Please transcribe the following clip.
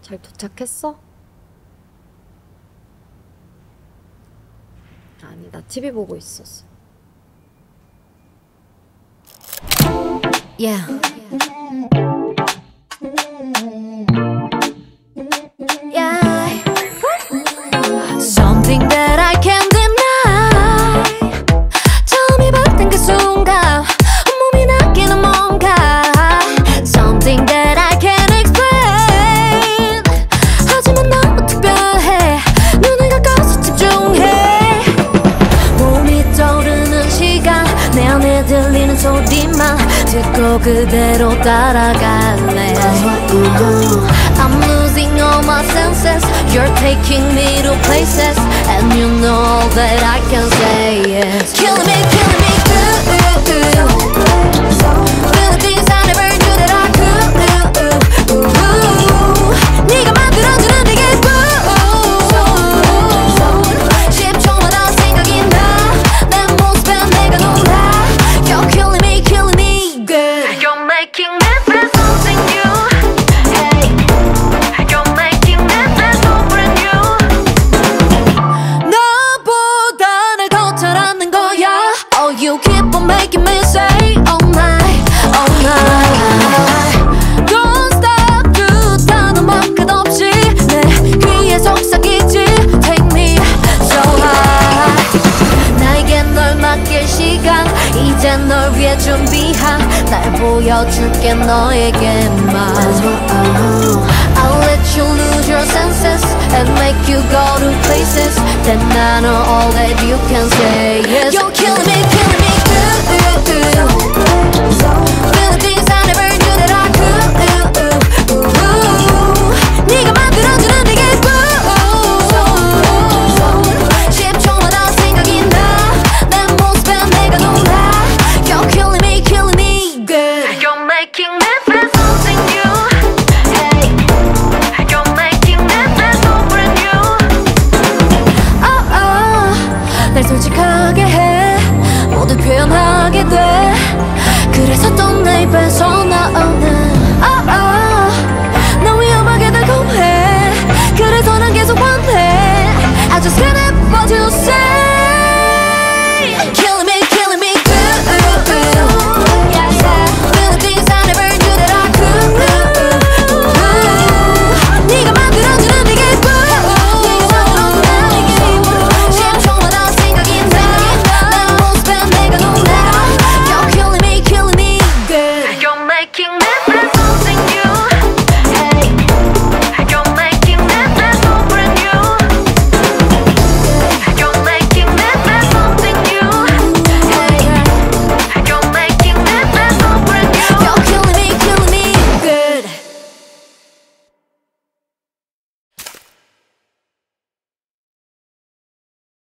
잘 도착했어? 아니, 나 TV 보고 있었어. Yeah. Yeah. Something that I can't deny. 처음 입었던 그 순간 몸이 느끼는 뭔가. Something that I can't explain. 하지만 너무 특별해. 눈을 감고서 집중해. 몸이 떠오르는 시간 내 안에 들리는 소리만 듣고 그대로 따라갈래. I'm losing all my senses. You're taking me to places, and you know that I can say yes. Killing me, Feeling things I never knew that I could. 네가 만들어주는 내게 십초마다 생각이 나. 내 모습에 내가 놀라. You're killing me, girl. You're making me feel something new. Hey, you're making me feel so brand new. 너보다 날 더 잘 아는 거야. Oh, you keep on making me say oh my, oh my. Don't stop 두 단어만 끝없이 내 귀에 속삭이지. Take me so high. 나에게 널 맡길 시간 이제 널 위해 준비한 날 보여줄게 너에게만. I'll let you lose your senses and make you go to places. Then I know all that you can say yes. You're killing me, good. Feeling things I never knew that I could. 네가 만들어주는 내게 십초마다 생각이 나. 내 모습에 내가 놀라. You're killing me, girl. You're making me feel something new. Hey, you're making me feel so brand new. 날 솔직하게 해. 모두 표현하게 돼. 그래서 또 내 입에서 나오는 너 위험하게 달콤해. 그래서 난 계속 원해. I just can't help what you say. Killing me, good. Feeling things I never knew that I could. 네가 만들어주는 내게 십초마다 생각이 나. 내 모습에 내가 놀라. You're killing me, girl. You're making me